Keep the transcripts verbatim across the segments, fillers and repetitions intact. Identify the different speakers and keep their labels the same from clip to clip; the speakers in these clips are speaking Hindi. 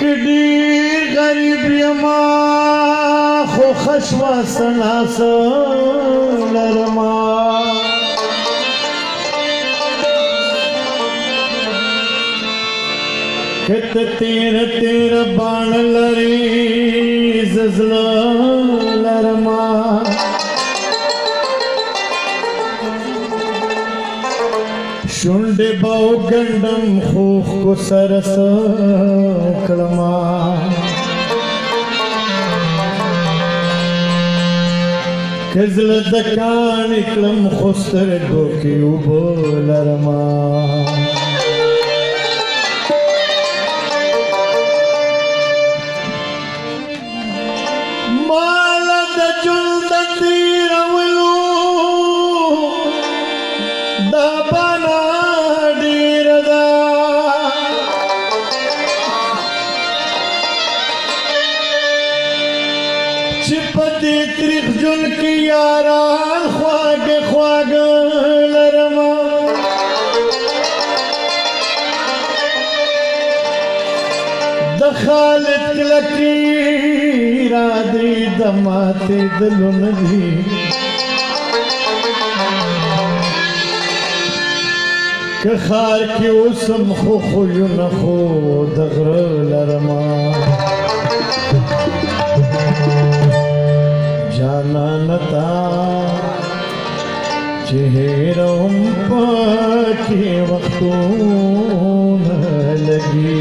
Speaker 1: कडी गरीब यमा खो खशवा सनास लरमा कत तेर तेर बाण लरी जजल लरमा शुंडे बाउ गंडम खूख को सरस कलमा कजल दकान इकलम खुस्तर गोकी उबो लरमा माला द जुल्द तीरवलू दबना डीरदा चिपती त्रिख जुन की यारान ख्वाग ख्वाग लरमा दखालत लकी रादी दमाते दिलुन भी कखार की उसम खो खुयु न खो दगर लरमा जाना नता चेहरों के वक्तों न लगी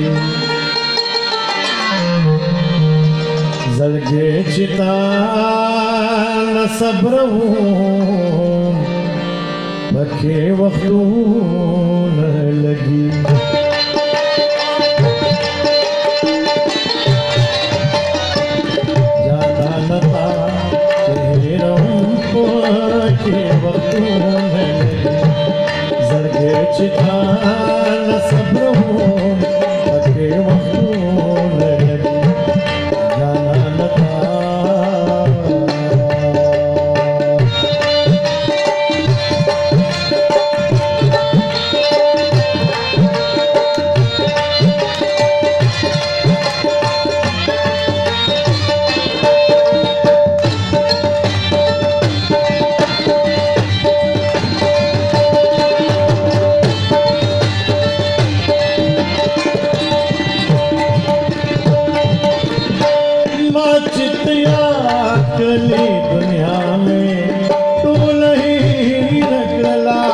Speaker 1: जलगे चिता न सब्र बखे वक्तों न लगी ज्यादा नता चेहरों के वक्तों न लगी जलगे चिता न सब्र बखे वक्तों न लगी अकेली दुनिया में तू नहीं निकला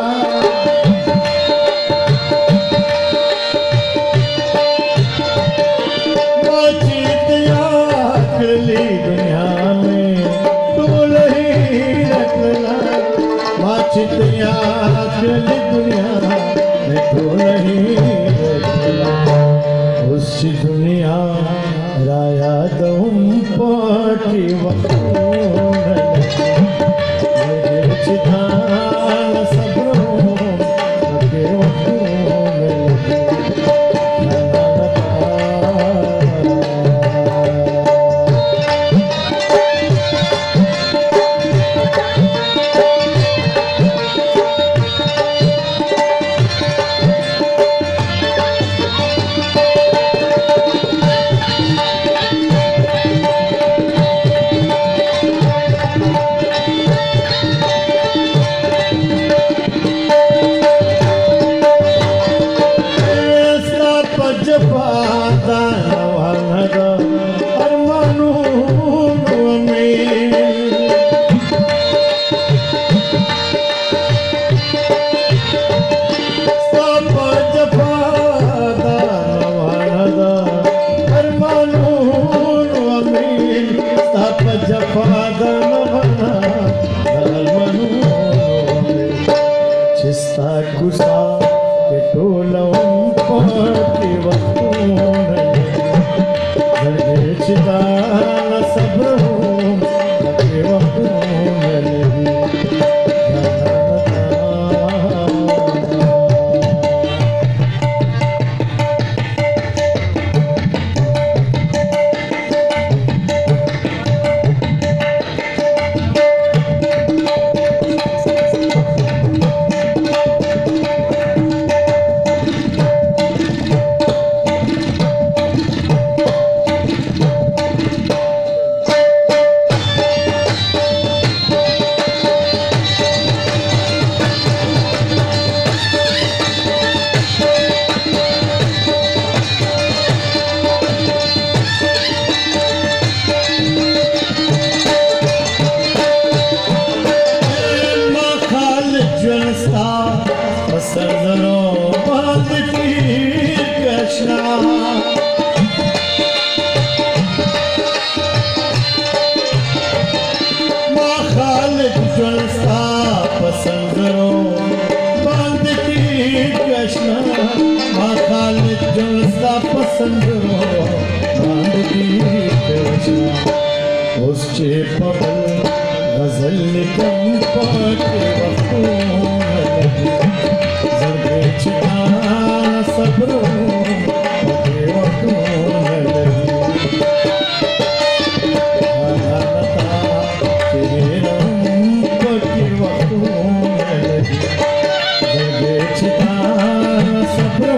Speaker 1: अकेली दुनिया में तू नहीं निकला माचितिया अकेली दुनिया में तू नहीं निकला उस दुनिया राया दम पाटी वक्तों मेरे चितान सब्रों के वक्तों संदरो बांधती उसके पवन गजल कम पाके वक्तों जर्दे छिटाना सब्रो पाके वक्तों Sapro